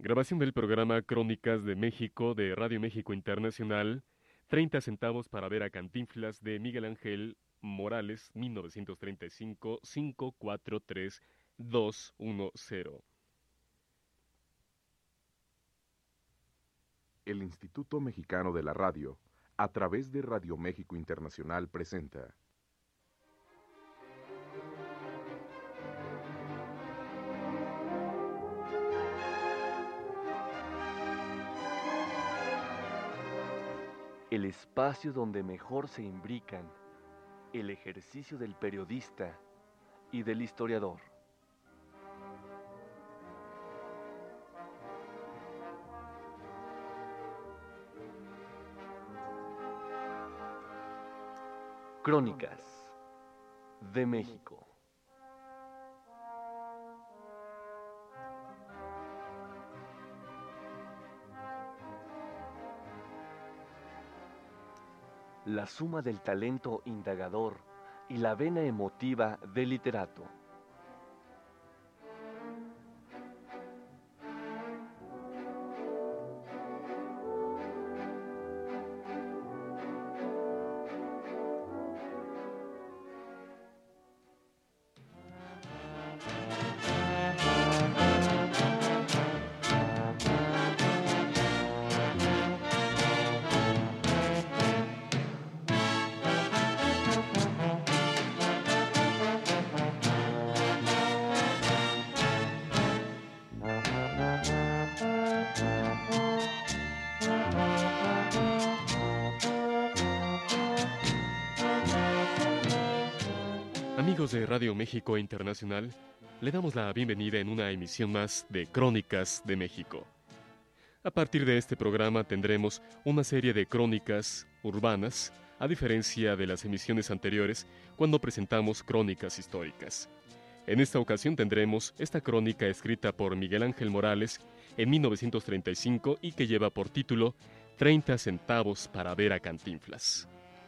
Grabación del programa Crónicas de México de Radio México Internacional, 30 centavos para ver a Cantinflas de Miguel Ángel Morales, 1935, 543210. El Instituto Mexicano de la Radio, a través de Radio México Internacional, presenta el espacio donde mejor se imbrican el ejercicio del periodista y del historiador. Crónicas de México. La suma del talento indagador y la vena emotiva del literato. Amigos de Radio México Internacional, le damos la bienvenida en una emisión más de Crónicas de México. A partir de este programa tendremos una serie de crónicas urbanas, a diferencia de las emisiones anteriores, cuando presentamos crónicas históricas. En esta ocasión tendremos esta crónica escrita por Miguel Ángel Morales en 1935 y que lleva por título 30 centavos para ver a Cantinflas.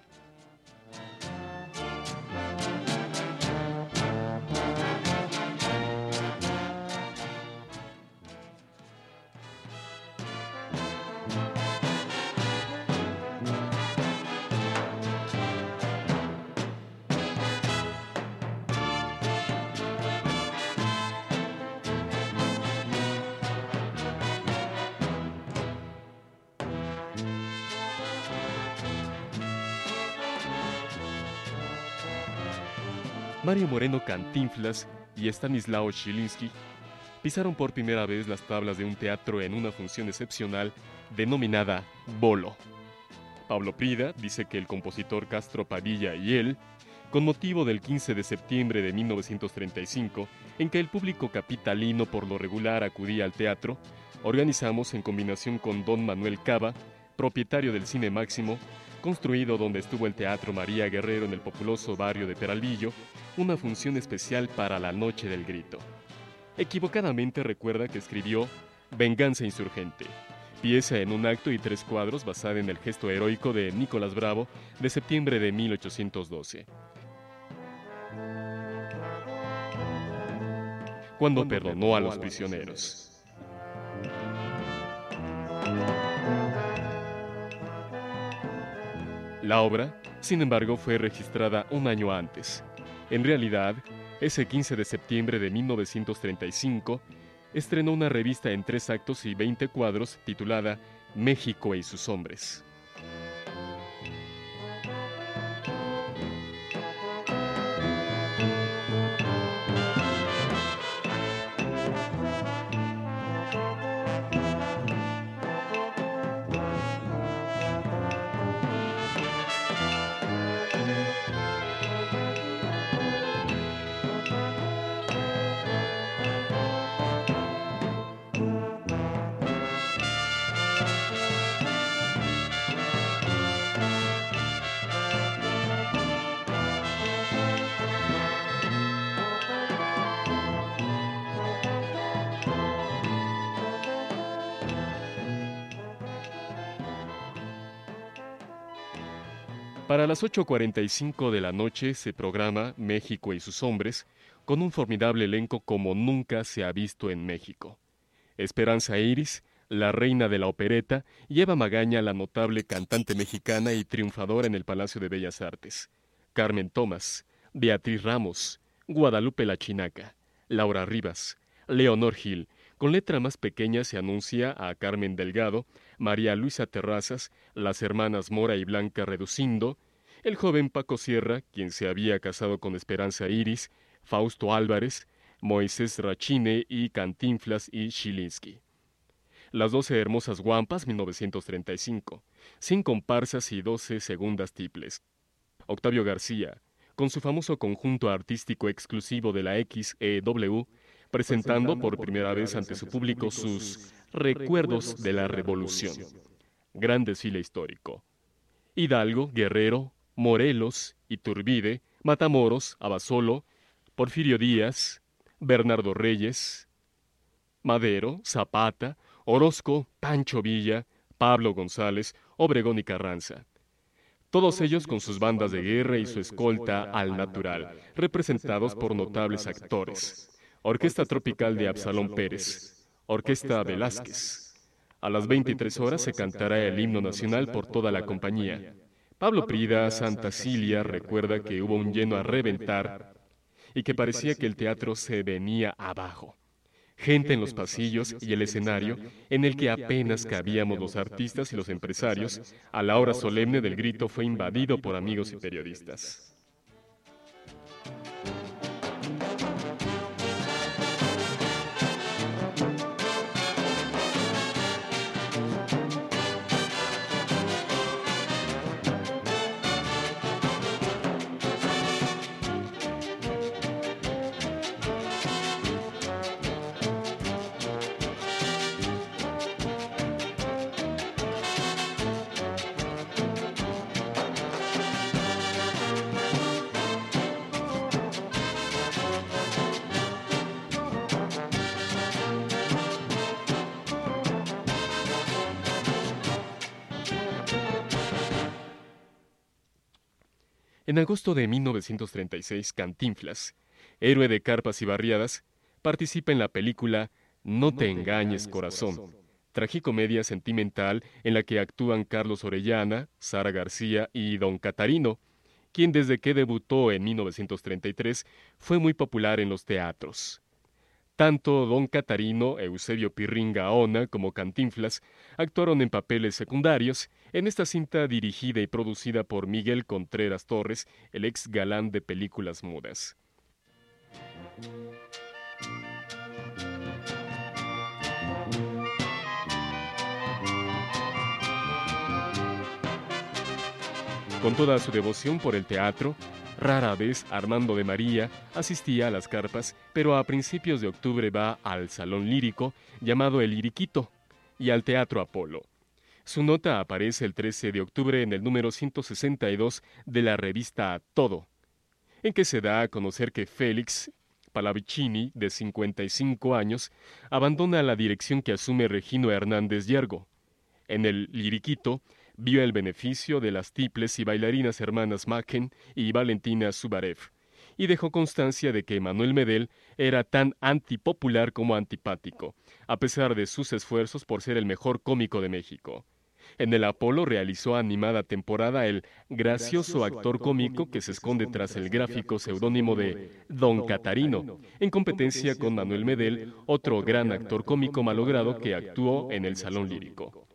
Mario Moreno Cantinflas y Stanislao Chilinski pisaron por primera vez las tablas de un teatro en una función excepcional denominada Bolo. Pablo Prida dice que el compositor Castro Padilla y él, con motivo del 15 de septiembre de 1935, en que el público capitalino por lo regular acudía al teatro, organizamos en combinación con don Manuel Cava, propietario del Cine Máximo, construido donde estuvo el Teatro María Guerrero en el populoso barrio de Peralvillo, una función especial para la Noche del Grito. Equivocadamente recuerda que escribió Venganza Insurgente, pieza en un acto y 3 cuadros basada en el gesto heroico de Nicolás Bravo de septiembre de 1812. Cuando perdonó a los prisioneros. La obra, sin embargo, fue registrada un año antes. En realidad, ese 15 de septiembre de 1935, estrenó una revista en 3 actos y 20 cuadros titulada México y sus hombres. Para las 8:45 de la noche se programa México y sus hombres, con un formidable elenco como nunca se ha visto en México. Esperanza Iris, la reina de la opereta, y Eva Magaña, la notable cantante mexicana y triunfadora en el Palacio de Bellas Artes. Carmen Tomás, Beatriz Ramos, Guadalupe la Chinaca, Laura Rivas, Leonor Gil. Con letra más pequeña se anuncia a Carmen Delgado, María Luisa Terrazas, las hermanas Mora y Blanca Reducindo, el joven Paco Sierra, quien se había casado con Esperanza Iris, Fausto Álvarez, Moisés Rachine y Cantinflas y Chilinski. Las 12 hermosas guampas, 1935, sin comparsas y 12 segundas tiples. Octavio García, con su famoso conjunto artístico exclusivo de la XEW, presentando por primera vez ante su público sus Recuerdos de la Revolución. Gran desfile histórico. Hidalgo, Guerrero, Morelos, Iturbide, Matamoros, Abasolo, Porfirio Díaz, Bernardo Reyes, Madero, Zapata, Orozco, Pancho Villa, Pablo González, Obregón y Carranza. Todos ellos con sus bandas de guerra y su escolta al natural, representados por notables actores. Orquesta Tropical de Absalón Pérez, Orquesta Velázquez. A las 23 horas se cantará el himno nacional por toda la compañía. Pablo Prida, Santa Cilia, recuerda que hubo un lleno a reventar y que parecía que el teatro se venía abajo. Gente en los pasillos y el escenario en el que apenas cabíamos los artistas y los empresarios, a la hora solemne del grito fue invadido por amigos y periodistas. En agosto de 1936, Cantinflas, héroe de carpas y barriadas, participa en la película No te engañes, corazón, tragicomedia sentimental en la que actúan Carlos Orellana, Sara García y Don Catarino, quien desde que debutó en 1933 fue muy popular en los teatros. Tanto Don Catarino, Eusebio Pirrín Gaona como Cantinflas actuaron en papeles secundarios en esta cinta dirigida y producida por Miguel Contreras Torres, el ex galán de películas mudas. Con toda su devoción por el teatro, rara vez Armando de María asistía a las carpas, pero a principios de octubre va al Salón Lírico, llamado El Liriquito, y al Teatro Apolo. Su nota aparece el 13 de octubre en el número 162 de la revista Todo, en que se da a conocer que Félix Pallavicini, de 55 años, abandona la dirección que asume Regino Hernández Yergo. En El Liriquito, vio el beneficio de las tiples y bailarinas hermanas Machen y Valentina Subarev, y dejó constancia de que Manuel Medel era tan antipopular como antipático, a pesar de sus esfuerzos por ser el mejor cómico de México. En el Apolo realizó animada temporada el gracioso actor cómico que se esconde tras el gráfico seudónimo de Don Catarino, en competencia con Manuel Medel, otro gran actor cómico malogrado que actuó en el Salón Lírico.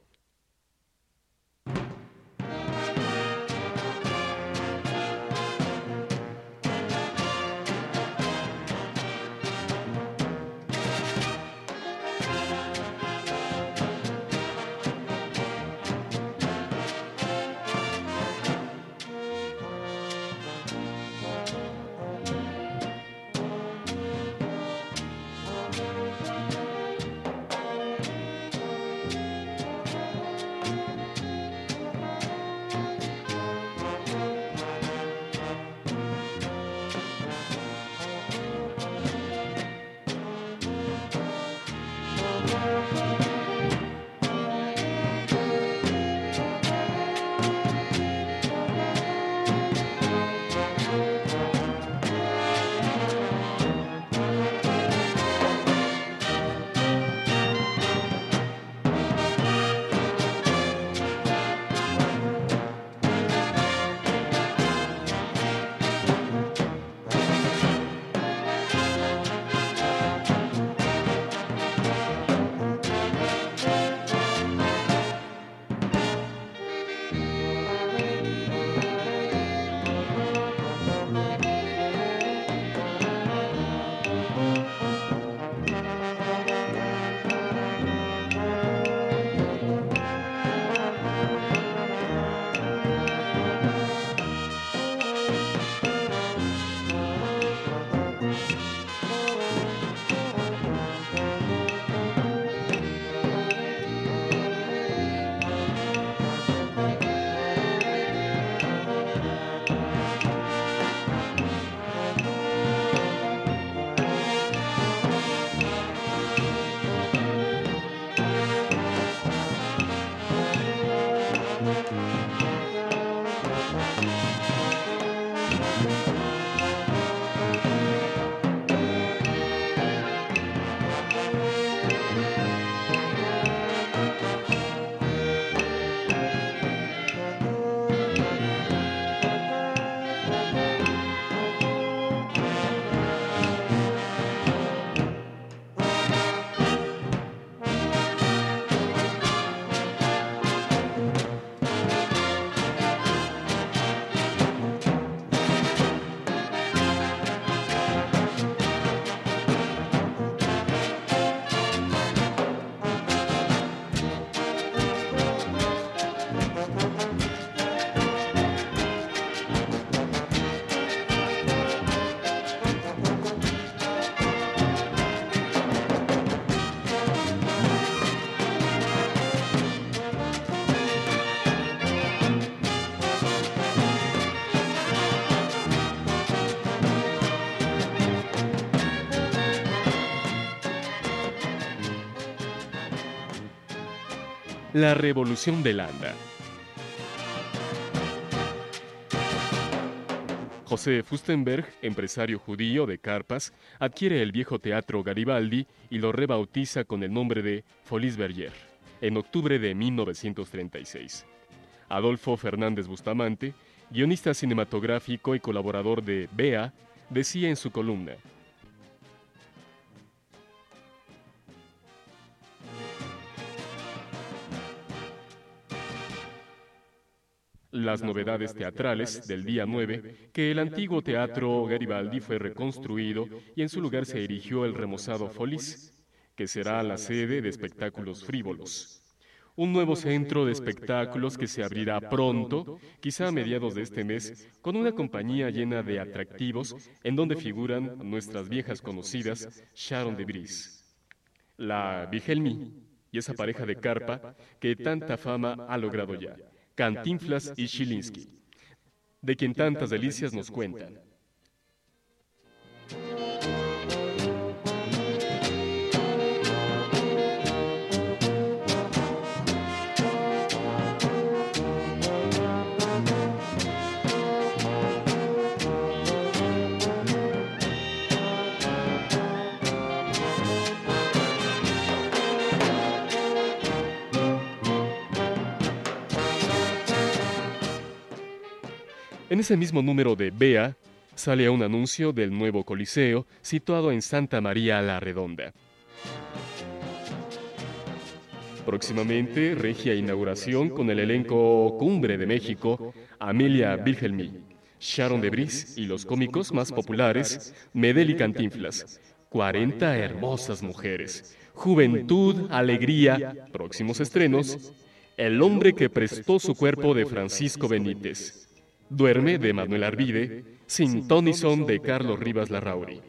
La Revolución de Landa. José Fustenberg, empresario judío de carpas, adquiere el viejo Teatro Garibaldi y lo rebautiza con el nombre de Folies Bergère en octubre de 1936. Adolfo Fernández Bustamante, guionista cinematográfico y colaborador de BEA, decía en su columna: las novedades teatrales del día 9, que el antiguo Teatro Garibaldi fue reconstruido y en su lugar se erigió el remozado Folies, que será la sede de espectáculos frívolos. Un nuevo centro de espectáculos que se abrirá pronto, quizá a mediados de este mes, con una compañía llena de atractivos en donde figuran nuestras viejas conocidas Sharon de Vries, la Wilhelmí y esa pareja de carpa que tanta fama ha logrado ya, Cantinflas y Chilinski, de quien tantas delicias nos cuentan. En ese mismo número de BEA sale un anuncio del nuevo Coliseo situado en Santa María la Redonda. Próximamente, regia inauguración con el elenco cumbre de México, Amelia Wilhelmí, Sharon de Vries y los cómicos más populares, Medel y Cantinflas. 40 hermosas mujeres. Juventud, alegría, próximos estrenos. El hombre que prestó su cuerpo de Francisco Benítez. Duerme de Manuel Arvide, Sin ton y son de Carlos Rivas Larrauri.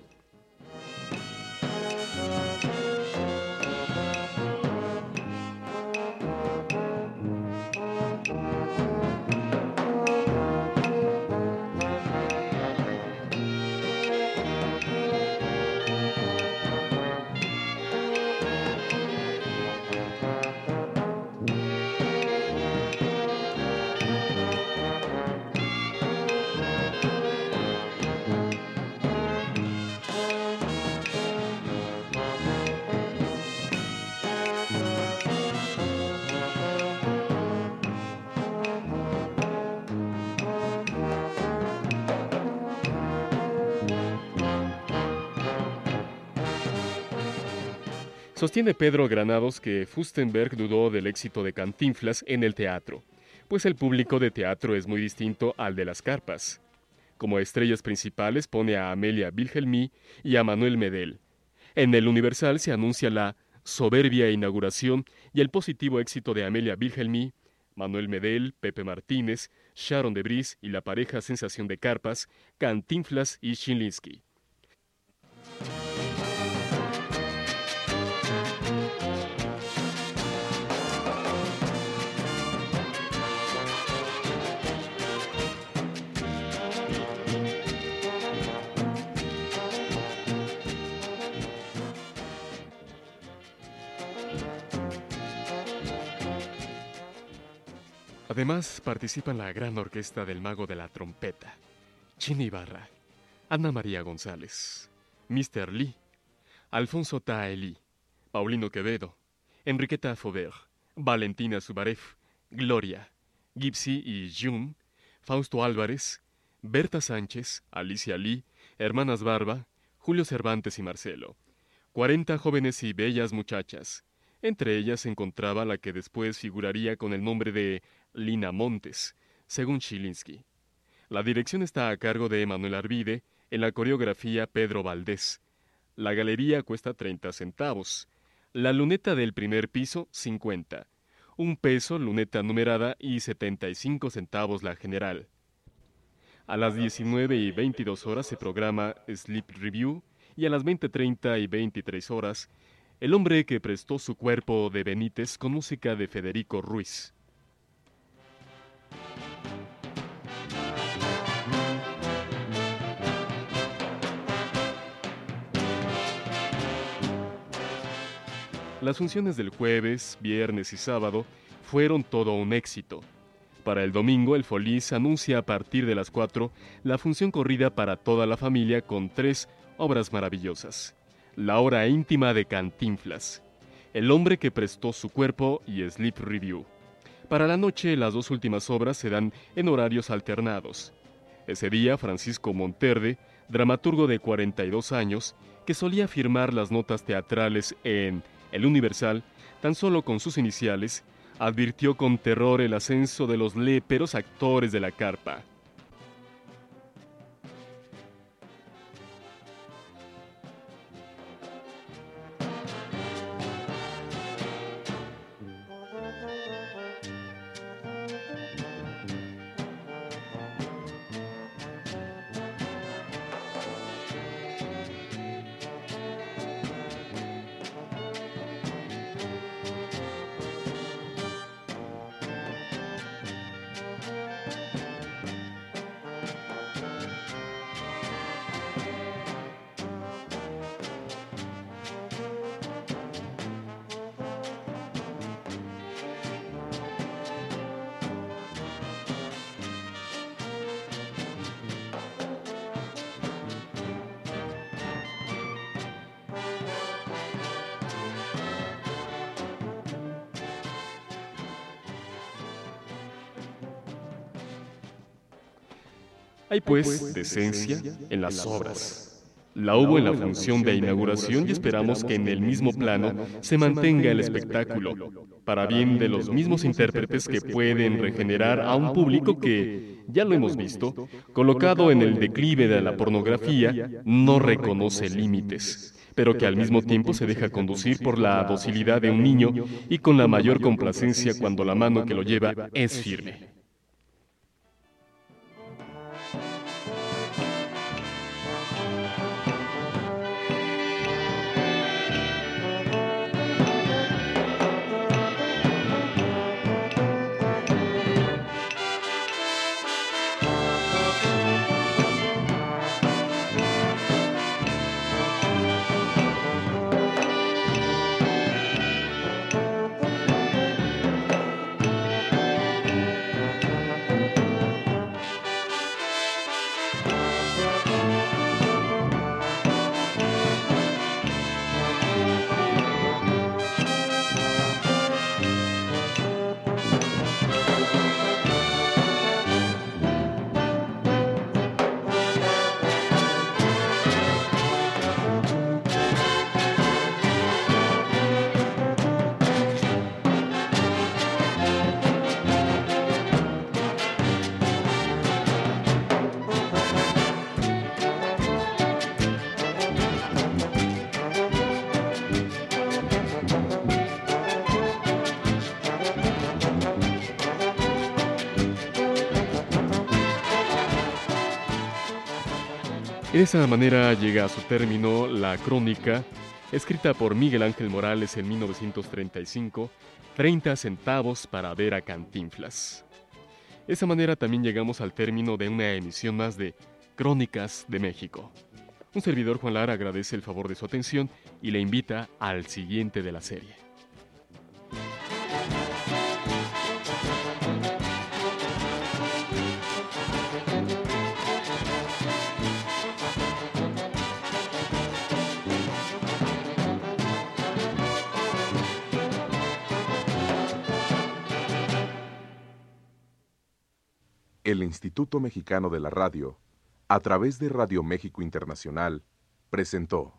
Sostiene Pedro Granados que Fustenberg dudó del éxito de Cantinflas en el teatro, pues el público de teatro es muy distinto al de las carpas. Como estrellas principales pone a Amelia Wilhelmí y a Manuel Medel. En el Universal se anuncia la soberbia inauguración y el positivo éxito de Amelia Wilhelmí, Manuel Medel, Pepe Martínez, Sharon de Vries y la pareja sensación de carpas, Cantinflas y Chilinski. Además, participan la gran orquesta del Mago de la Trompeta, China Ibarra, Ana María González, Mr. Lee, Alfonso Taelí, Paulino Quevedo, Enriqueta Faubert, Valentina Subarev, Gloria, Gypsy y June, Fausto Álvarez, Berta Sánchez, Alicia Lee, Hermanas Barba, Julio Cervantes y Marcelo. 40 jóvenes y bellas muchachas. Entre ellas se encontraba la que después figuraría con el nombre de Lina Montes, según Chilinski. La dirección está a cargo de Manuel Arvide, en la coreografía Pedro Valdés. La galería cuesta 30 centavos. La luneta del primer piso, 50. 1 peso luneta numerada y 75 centavos la general. A las 19:22 se programa Sleep Review y a las 20:30 y 23 El hombre que prestó su cuerpo de Benítez con música de Federico Ruiz. Las funciones del jueves, viernes y sábado fueron todo un éxito. Para el domingo, el Folies anuncia a partir de las 4 la función corrida para toda la familia con 3 obras maravillosas. La hora íntima de Cantinflas, El hombre que prestó su cuerpo y Sleep Review. Para la noche, las 2 últimas obras se dan en horarios alternados. Ese día, Francisco Monterde, dramaturgo de 42 años, que solía firmar las notas teatrales en El Universal, tan solo con sus iniciales, advirtió con terror el ascenso de los léperos actores de la carpa. Hay pues decencia en las obras. La hubo en la función de inauguración y esperamos que en el mismo plano se mantenga el espectáculo, para bien de los mismos intérpretes que pueden regenerar a un público que, ya lo hemos visto, colocado en el declive de la pornografía, no reconoce límites, pero que al mismo tiempo se deja conducir por la docilidad de un niño y con la mayor complacencia cuando la mano que lo lleva es firme. De esa manera llega a su término la crónica, escrita por Miguel Ángel Morales en 1935, 30 centavos para ver a Cantinflas. De esa manera también llegamos al término de una emisión más de Crónicas de México. Un servidor, Juan Lara, agradece el favor de su atención y le invita al siguiente de la serie. El Instituto Mexicano de la Radio, a través de Radio México Internacional, presentó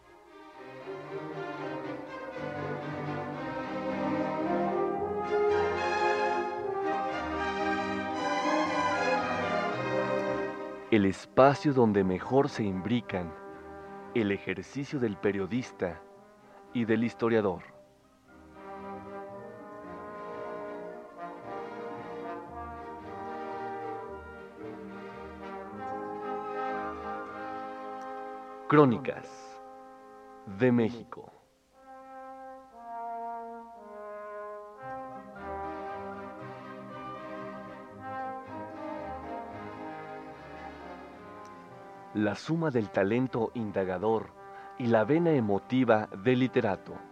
el espacio donde mejor se imbrican el ejercicio del periodista y del historiador. Crónicas de México. La suma del talento indagador y la vena emotiva del literato.